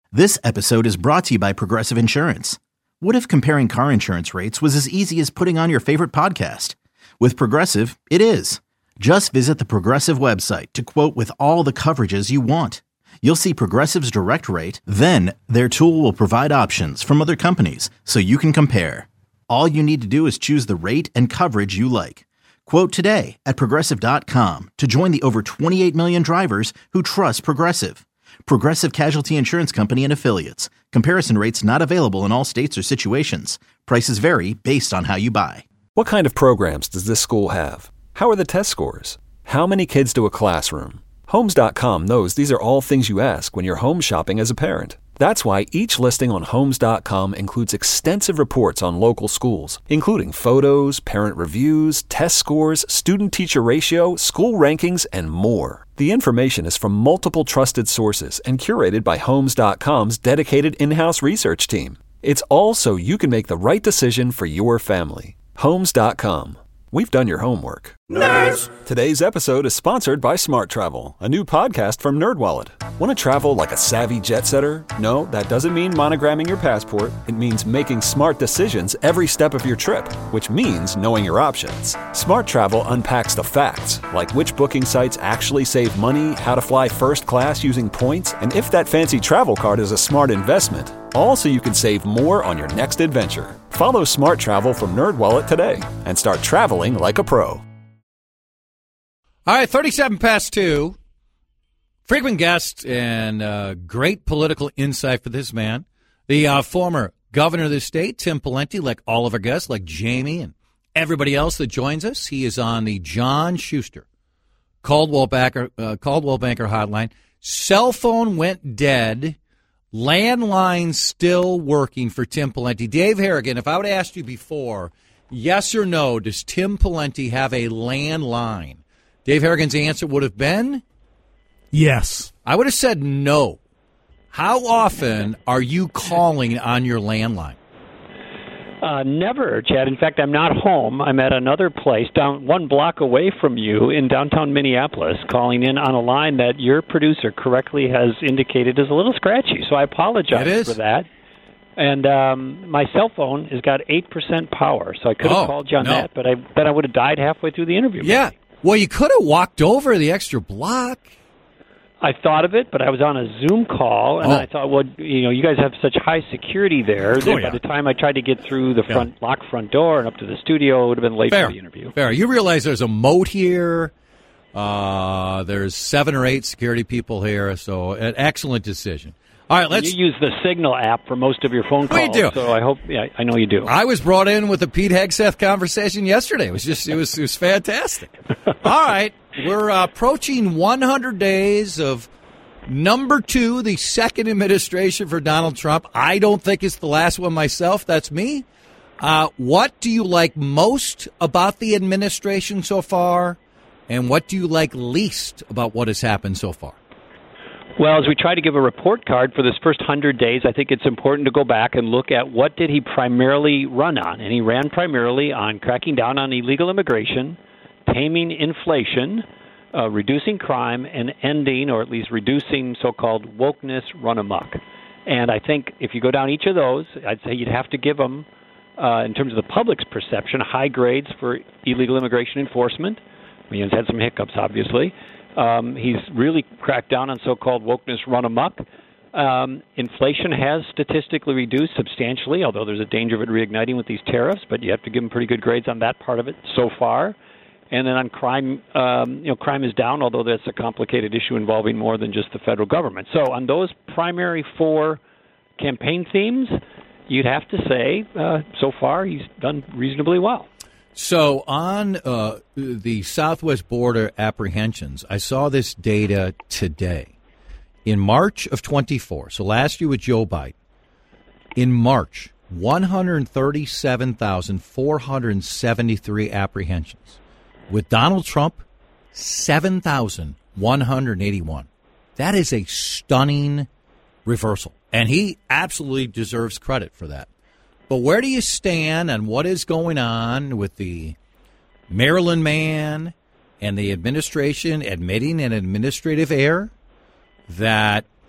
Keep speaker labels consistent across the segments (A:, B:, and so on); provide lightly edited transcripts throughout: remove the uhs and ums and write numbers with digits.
A: This episode is brought to you by Progressive Insurance. What if comparing car insurance rates was as easy as putting on your favorite podcast? With Progressive, it is. Just visit the Progressive website to quote with all the coverages you want. You'll see Progressive's direct rate, then their tool will provide options from other companies so you can compare. All you need to do is choose the rate and coverage you like. Quote today at Progressive.com to join the over 28 million drivers who trust Progressive. Progressive Casualty Insurance Company and Affiliates. Comparison rates not available in all states or situations. Prices vary based on how you buy.
B: What kind of programs does this school have? How are the test scores? How many kids do a classroom? Homes.com knows these are all things you ask when you're home shopping as a parent. That's why each listing on Homes.com includes extensive reports on local schools, including photos, parent reviews, test scores, student-teacher ratio, school rankings, and more. The information is from multiple trusted sources and curated by Homes.com's dedicated in-house research team. It's all so you can make the right decision for your family. Homes.com. We've done your homework.
C: Nerds!
B: Today's episode is sponsored by Smart Travel, a new podcast from NerdWallet. Want to travel like a savvy jet setter? No, that doesn't mean monogramming your passport. It means making smart decisions every step of your trip, which means knowing your options. Smart Travel unpacks the facts, like which booking sites actually save money, how to fly first class using points, and if that fancy travel card is a smart investment. All so you can save more on your next adventure. Follow Smart Travel from NerdWallet today and start traveling like a pro.
D: All right, 37 past 2. Frequent guest and great political insight for this man. The former governor of the state, Tim Pawlenty, like all of our guests, like Jamie and everybody else that joins us. He is on the John Schuster Coldwell Banker hotline. Cell phone went dead. Landline still working for Tim Pawlenty. Dave Harrigan, if I would have asked you before, yes or no, does Tim Pawlenty have a landline? Dave Harrigan's answer would have been?
E: Yes.
D: I would have said no. How often are you calling on your landline?
F: Never, Chad. In fact, I'm not home. I'm at another place down one block away from you in downtown Minneapolis, calling in on a line that your producer correctly has indicated is a little scratchy. So I apologize for that. And my cell phone has got 8% power, so I could have called you on that, but I would have died halfway through the interview.
D: Yeah.
F: Maybe.
D: Well, you could have walked over the extra block.
F: I thought of it, but I was on a Zoom call, and I thought, well, you guys have such high security there that by the time I tried to get through the locked front door and up to the studio, it would have been late for the interview.
D: Fair. You realize there's a moat here. There's 7 or 8 security people here, so an excellent decision. All right,
F: You use the Signal app for most of your phone calls.
D: We do.
F: So I hope, I know you do.
D: I was brought in with a Pete Hegseth conversation yesterday. It was fantastic. All right, we're approaching 100 days of number 2, the second administration for Donald Trump. I don't think it's the last one myself. That's me. What do you like most about the administration so far, and what do you like least about what has happened so far?
F: Well, as we try to give a report card for this first 100 days, I think it's important to go back and look at what did he primarily run on. And he ran primarily on cracking down on illegal immigration, taming inflation, reducing crime, and ending, or at least reducing, so-called wokeness run amok. And I think if you go down each of those, I'd say you'd have to give them, in terms of the public's perception, high grades for illegal immigration enforcement. I mean, he's had some hiccups, obviously. He's really cracked down on so-called wokeness run amok. Inflation has statistically reduced substantially, although there's a danger of it reigniting with these tariffs, but you have to give him pretty good grades on that part of it so far. And then on crime, crime is down, although that's a complicated issue involving more than just the federal government. So on those primary 4 campaign themes, you'd have to say so far he's done reasonably well.
D: So on the southwest border apprehensions, I saw this data today. In March of 24, so last year with Joe Biden, in March, 137,473 apprehensions. With Donald Trump, 7,181. That is a stunning reversal, and he absolutely deserves credit for that. But where do you stand on what is going on with the Maryland man and the administration admitting an administrative error that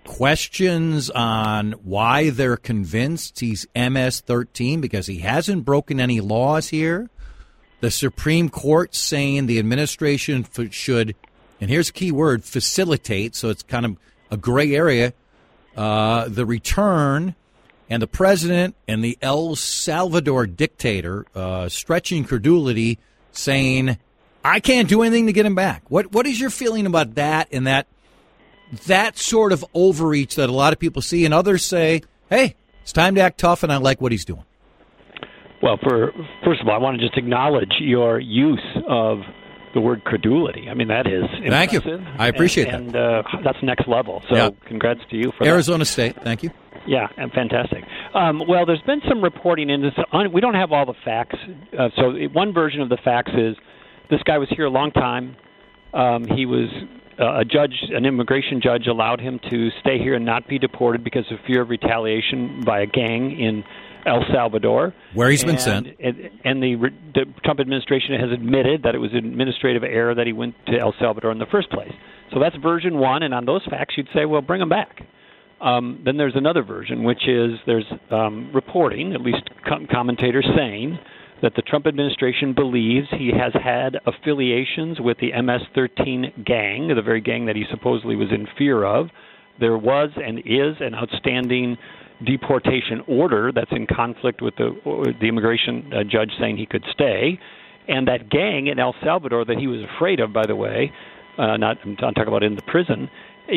D: questions on why they're convinced he's MS-13 because he hasn't broken any laws here. The Supreme Court saying the administration should, and here's a key word, facilitate, so it's kind of a gray area, the return, and the president and the El Salvador dictator stretching credulity, saying, I can't do anything to get him back. What is your feeling about that and that sort of overreach that a lot of people see, and others say, hey, it's time to act tough, and I like what he's doing?
F: Well, first of all, I want to just acknowledge your use of the word credulity. I mean, that is impressive.
D: Thank you. I appreciate that.
F: And that's next level. So congrats to you for
D: Arizona State. Thank you.
F: Yeah, and fantastic. Well, there's been some reporting in this. We don't have all the facts. So one version of the facts is this guy was here a long time. He was a judge, an immigration judge, allowed him to stay here and not be deported because of fear of retaliation by a gang in El Salvador,
D: where he's been sent.
F: And the Trump administration has admitted that it was an administrative error that he went to El Salvador in the first place. So that's version one, and on those facts you'd say, well, bring him back. Then there's another version, which is there's reporting, at least commentators saying, that the Trump administration believes he has had affiliations with the MS-13 gang, the very gang that he supposedly was in fear of. There was and is an outstanding deportation order that's in conflict with the immigration judge saying he could stay. And that gang in El Salvador that he was afraid of, by the way, I'm talking about in the prison,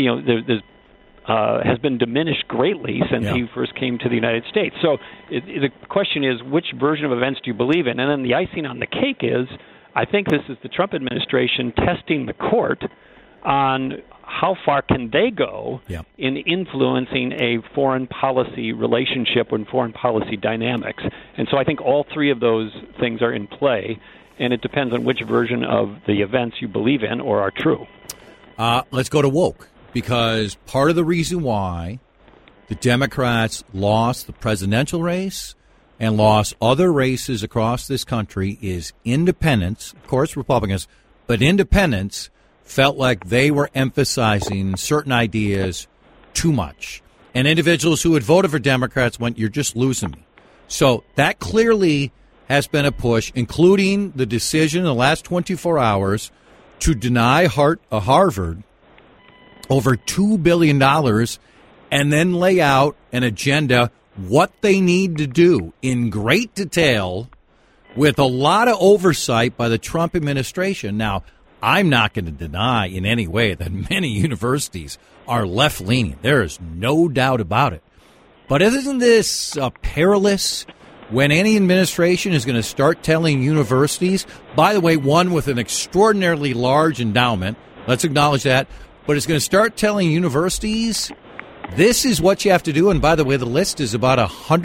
F: has been diminished greatly since he first came to the United States. So the question is, which version of events do you believe in? And then the icing on the cake is, I think this is the Trump administration testing the court on how far can they go in influencing a foreign policy relationship and foreign policy dynamics. And so I think all three of those things are in play, and it depends on which version of the events you believe in or are true.
D: Let's go to woke, because part of the reason why the Democrats lost the presidential race and lost other races across this country is independents, of course Republicans, but independents felt like they were emphasizing certain ideas too much. And individuals who had voted for Democrats went, you're just losing me. So that clearly has been a push, including the decision in the last 24 hours to deny Harvard over $2 billion and then lay out an agenda, what they need to do in great detail with a lot of oversight by the Trump administration. Now, I'm not going to deny in any way that many universities are left-leaning. There is no doubt about it. But isn't this perilous when any administration is going to start telling universities, by the way, one with an extraordinarily large endowment, let's acknowledge that, but it's going to start telling universities, this is what you have to do. And by the way, the list is about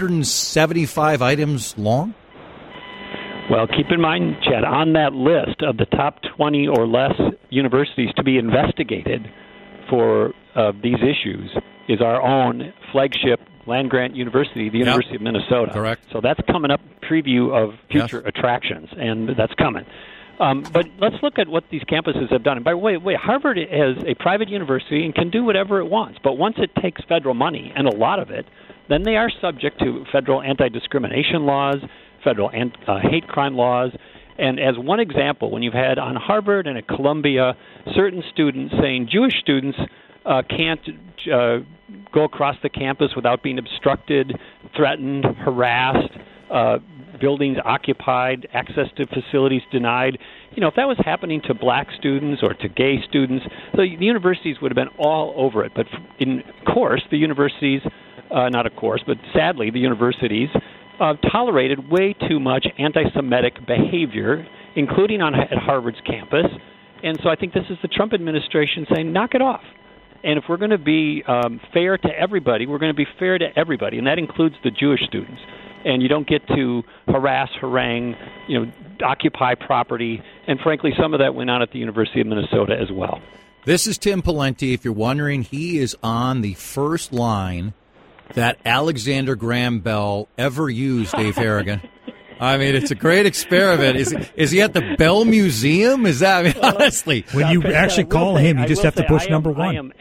D: 175 items long.
F: Well, keep in mind, Chad, on that list of the top 20 or less universities to be investigated for these issues is our own flagship land-grant university, the University of Minnesota.
D: Correct.
F: So that's coming up, preview of future attractions, and that's coming. But let's look at what these campuses have done. And by the way, Harvard is a private university and can do whatever it wants. But once it takes federal money, and a lot of it, then they are subject to federal anti-discrimination laws, federal hate crime laws. And as one example, when you've had on Harvard and at Columbia certain students saying Jewish students can't go across the campus without being obstructed, threatened, harassed, buildings occupied, access to facilities denied. You know, if that was happening to black students or to gay students, the universities would have been all over it. But in course, the universities, not of course, but sadly, the universities tolerated way too much anti-Semitic behavior, including at Harvard's campus. And so I think this is the Trump administration saying, knock it off. And if we're going to be fair to everybody, we're going to be fair to everybody, and that includes the Jewish students. And you don't get to harass, harangue, occupy property. And frankly, some of that went on at the University of Minnesota as well.
D: This is Tim Pawlenty. If you're wondering, he is on the first line that Alexander Graham Bell ever used, Dave Harrigan. I mean, it's a great experiment. Is he at the Bell Museum? Is that, honestly?
E: When you actually call him, you just have to push number one.
F: I am at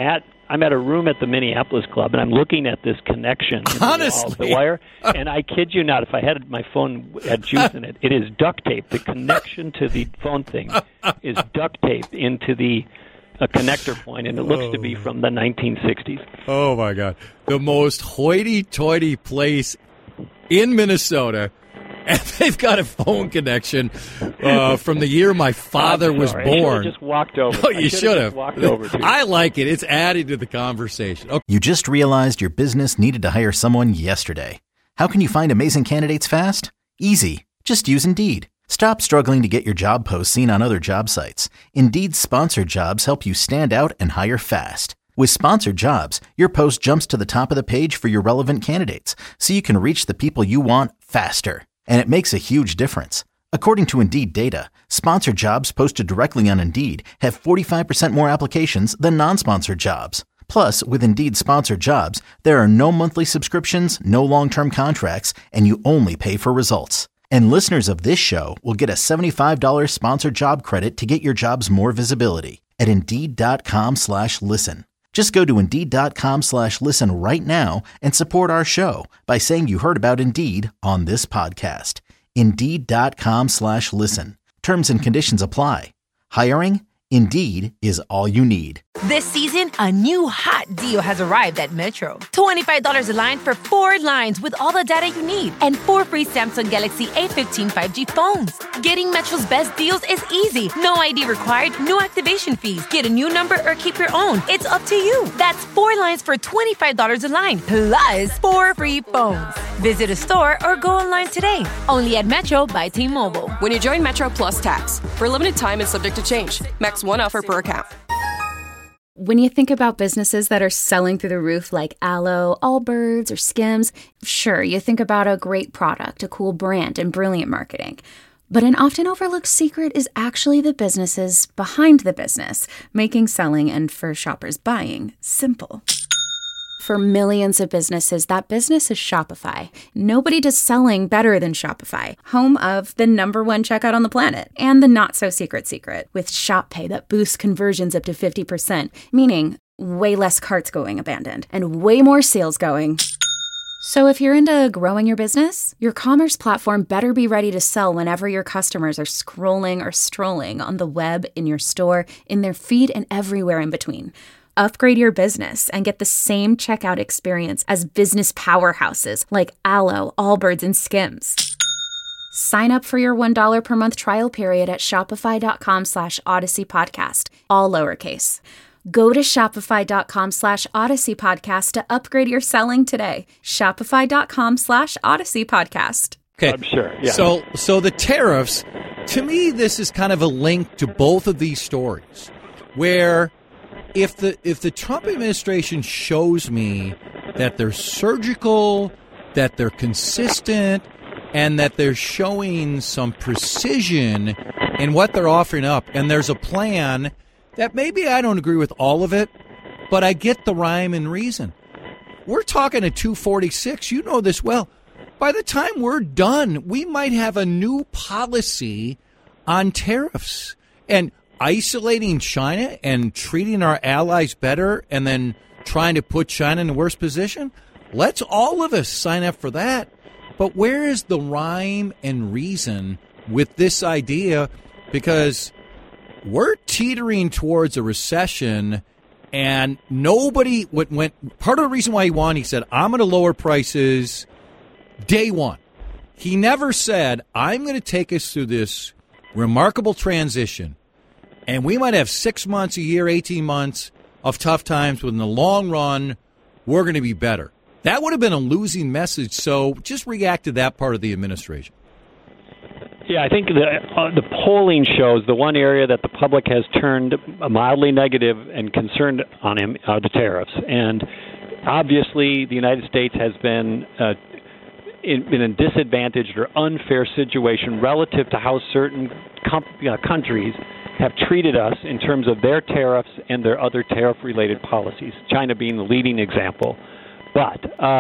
F: I'm at a room at the Minneapolis Club, and I'm looking at this connection in the wall of the wire, and I kid you not, if I had my phone had juice in it, it is duct tape. The connection to the phone thing is duct taped into the connector point, and it looks to be from the 1960s.
D: Oh, my God. The most hoity-toity place in Minnesota, and they've got a phone connection from the year my father was born.
F: I should have just walked over.
D: Oh, you should have.
F: Walked over to
D: I like it. It's added to the conversation. Okay.
A: You just realized your business needed to hire someone yesterday. How can you find amazing candidates fast? Easy. Just use Indeed. Stop struggling to get your job posts seen on other job sites. Indeed's sponsored jobs help you stand out and hire fast. With sponsored jobs, your post jumps to the top of the page for your relevant candidates, so you can reach the people you want faster. And it makes a huge difference. According to Indeed data, sponsored jobs posted directly on Indeed have 45% more applications than non-sponsored jobs. Plus, with Indeed sponsored jobs, there are no monthly subscriptions, no long-term contracts, and you only pay for results. And listeners of this show will get a $75 sponsored job credit to get your jobs more visibility at Indeed.com/listen. Just go to Indeed.com/listen right now and support our show by saying you heard about Indeed on this podcast. Indeed.com/listen. Terms and conditions apply. Hiring? Indeed is all you need.
C: This season, a new hot deal has arrived at Metro. $25 a line for 4 lines with all the data you need and 4 free Samsung Galaxy A15 5G phones. Getting Metro's best deals is easy. No ID required, no activation fees. Get a new number or keep your own. It's up to you. That's 4 lines for $25 a line, plus 4 free phones. Visit a store or go online today. Only at Metro by T-Mobile.
G: When you join Metro Plus Tax, for a limited time and subject to change. Max 1 offer per account.
H: When you think about businesses that are selling through the roof like Aloe, Allbirds, or Skims, sure, you think about a great product, a cool brand, and brilliant marketing. But an often overlooked secret is actually the businesses behind the business, making selling and, for shoppers, buying simple. For millions of businesses, that business is Shopify. Nobody does selling better than Shopify, home of the #1 checkout on the planet, and the not-so-secret secret, with Shop Pay that boosts conversions up to 50%, meaning way less carts going abandoned, and way more sales going. So if you're into growing your business, your commerce platform better be ready to sell whenever your customers are scrolling or strolling on the web, in your store, in their feed, and everywhere in between. Upgrade your business and get the same checkout experience as business powerhouses like Aloe, Allbirds, and Skims. Sign up for your $1 per month trial period at shopify.com/Odyssey Podcast, all lowercase. Go to shopify.com/Odyssey Podcast to upgrade your selling today. Shopify.com/Odyssey Podcast.
D: Okay.
F: I'm sure. Yeah.
D: So the tariffs, to me, this is kind of a link to both of these stories, where if the Trump administration shows me that they're surgical, that they're consistent, and that they're showing some precision in what they're offering up, and there's a plan that maybe I don't agree with all of it, but I get the rhyme and reason. We're talking a 246. You know this well. By the time we're done, we might have a new policy on tariffs. And isolating China and treating our allies better and then trying to put China in the worst position? Let's all of us sign up for that. But where is the rhyme and reason with this idea? Because we're teetering towards a recession, and nobody went. Part of the reason why he won, he said, I'm going to lower prices day one. He never said, I'm going to take us through this remarkable transition. And we might have 6 months, a year, 18 months of tough times, but in the long run, we're going to be better. That would have been a losing message, so just react to that part of the administration.
F: Yeah, I think the polling shows the one area that the public has turned mildly negative and concerned on him are the tariffs. And obviously, the United States has been in a disadvantaged or unfair situation relative to how certain countries have treated us in terms of their tariffs and their other tariff-related policies, China being the leading example. But,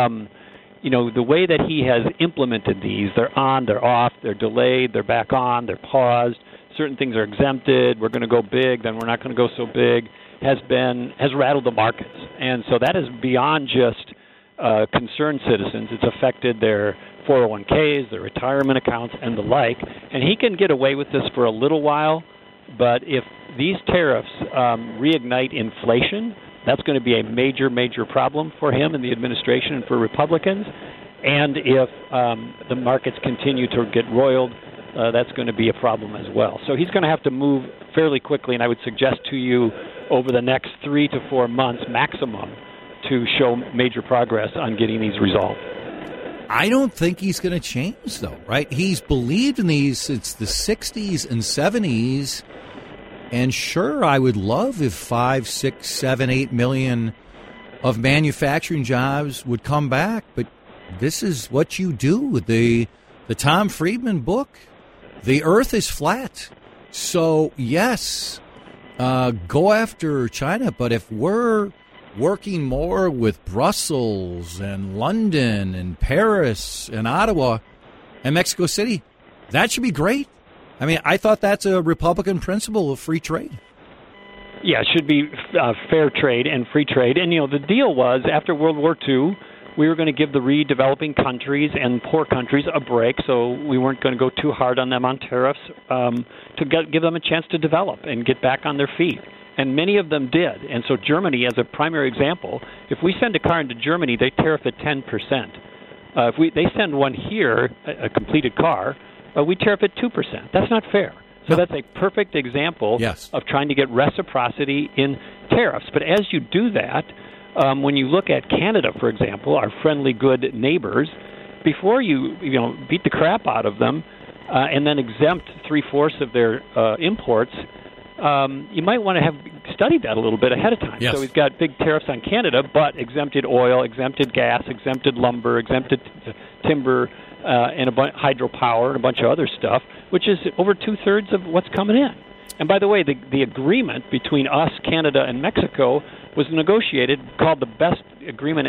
F: the way that he has implemented these, they're on, they're off, they're delayed, they're back on, they're paused, certain things are exempted, we're going to go big, then we're not going to go so big. has rattled the markets. And so that is beyond just concerned citizens. It's affected their 401ks, their retirement accounts, and the like. And he can get away with this for a little while, but if these tariffs reignite inflation, that's going to be a major, major problem for him and the administration and for Republicans. And if the markets continue to get roiled, that's going to be a problem as well. So he's going to have to move fairly quickly, and I would suggest to you over the next 3 to 4 months maximum to show major progress on getting these resolved.
D: I don't think he's going to change, though, right? He's believed in these since the 60s and 70s. And sure, I would love if 5, 6, 7, 8 million of manufacturing jobs would come back. But this is what you do with the Tom Friedman book. The earth is flat. So, yes, go after China. But if we're working more with Brussels and London and Paris and Ottawa and Mexico City, that should be great. I mean, I thought that's a Republican principle of free trade.
F: Yeah, it should be fair trade and free trade. And, the deal was after World War II, we were going to give the redeveloping countries and poor countries a break, so we weren't going to go too hard on them on tariffs to give them a chance to develop and get back on their feet. And many of them did. And so Germany, as a primary example, if we send a car into Germany, they tariff at 10%. If they send one here, a completed car, we tariff at 2%. That's not fair. So that's a perfect example of trying to get reciprocity in tariffs. But as you do that, when you look at Canada, for example, our friendly, good neighbors, before you beat the crap out of them and then exempt 3/4 of their imports, you might want to have studied that a little bit ahead of time.
D: Yes.
F: So we've got big tariffs on Canada, but exempted oil, exempted gas, exempted lumber, exempted timber, and hydropower and a bunch of other stuff, which is over 2/3 of what's coming in. And by the way, the agreement between us, Canada, and Mexico was negotiated, called the best agreement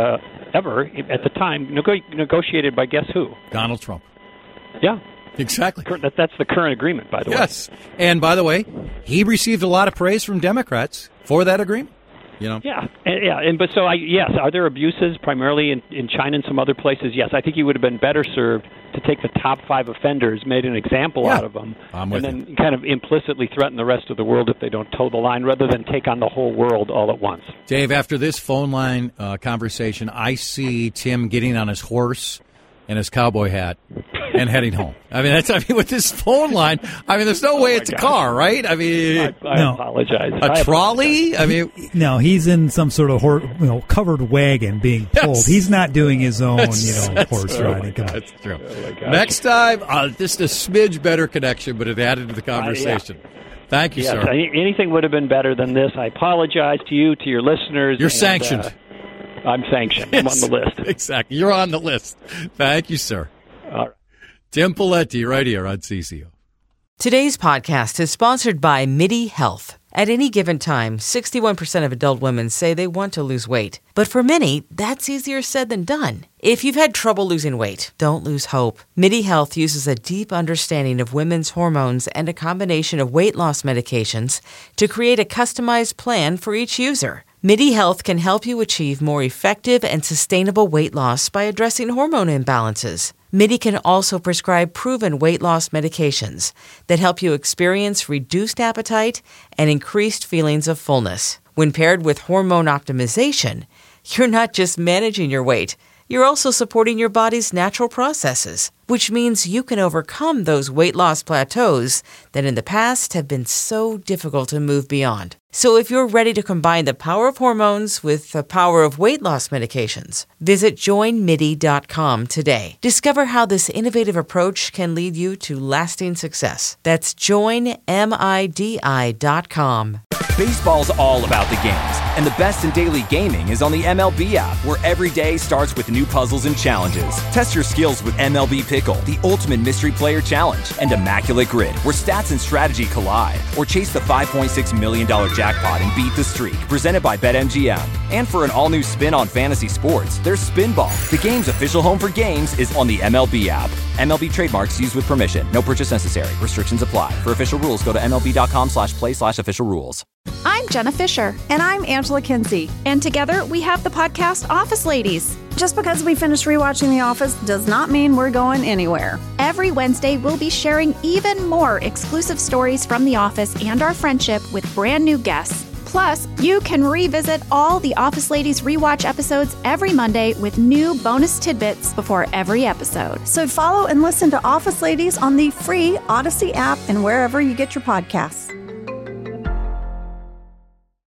F: ever at the time, negotiated by guess who?
D: Donald Trump.
F: Yeah.
D: Exactly.
F: That's the current agreement, by the way.
D: Yes. And by the way, he received a lot of praise from Democrats for that agreement.
F: Yeah. But so, yes, are there abuses primarily in China and some other places? Yes. I think he would have been better served to take the top 5 offenders, made an example out of them, and then kind of implicitly threaten the rest of the world if they don't toe the line, rather than take on the whole world all at once.
D: Dave, after this phone line conversation, I see Tim getting on his horse and his cowboy hat and heading home. With this phone line, there's no way it's a car, right?
F: I apologize.
D: A trolley?
E: No, he's in some sort of covered wagon being pulled.
D: Yes.
E: He's not doing his own, horse riding.
D: That's true. Next time, just a smidge better connection, but it added to the conversation. Thank you, sir.
F: Anything would have been better than this. I apologize to you, to your listeners.
D: You're sanctioned.
F: I'm sanctioned. I'm on the list.
D: Exactly. You're on the list. Thank you, sir.
F: All right.
D: Tim Pawlenty right here on CCO.
I: Today's podcast is sponsored by MIDI Health. At any given time, 61% of adult women say they want to lose weight. But for many, that's easier said than done. If you've had trouble losing weight, don't lose hope. MIDI Health uses a deep understanding of women's hormones and a combination of weight loss medications to create a customized plan for each user. MIDI Health can help you achieve more effective and sustainable weight loss by addressing hormone imbalances. MIDI can also prescribe proven weight loss medications that help you experience reduced appetite and increased feelings of fullness. When paired with hormone optimization, you're not just managing your weight, you're also supporting your body's natural processes, which means you can overcome those weight loss plateaus that in the past have been so difficult to move beyond. So if you're ready to combine the power of hormones with the power of weight loss medications, visit joinmidi.com today. Discover how this innovative approach can lead you to lasting success. That's joinmidi.com.
J: Baseball's all about the games, and the best in daily gaming is on the MLB app, where every day starts with new puzzles and challenges. Test your skills with MLB Pickle, the ultimate mystery player challenge, and Immaculate Grid, where stats and strategy collide. Or chase the $5.6 million jackpot and beat the streak, presented by BetMGM. And for an all-new spin on fantasy sports, there's Spinball. The game's official home for games is on the MLB app. MLB trademarks used with permission. No purchase necessary. Restrictions apply. For official rules, go to MLB.com/play/official rules.
K: I'm Jenna Fisher.
L: And I'm Angela Kinsey.
K: And together we have the podcast Office Ladies.
L: Just because we finished rewatching The Office does not mean we're going anywhere.
K: Every Wednesday, we'll be sharing even more exclusive stories from The Office and our friendship with brand new guests. Plus, you can revisit all the Office Ladies rewatch episodes every Monday with new bonus tidbits before every episode.
L: So follow and listen to Office Ladies on the free Odyssey app and wherever you get your podcasts.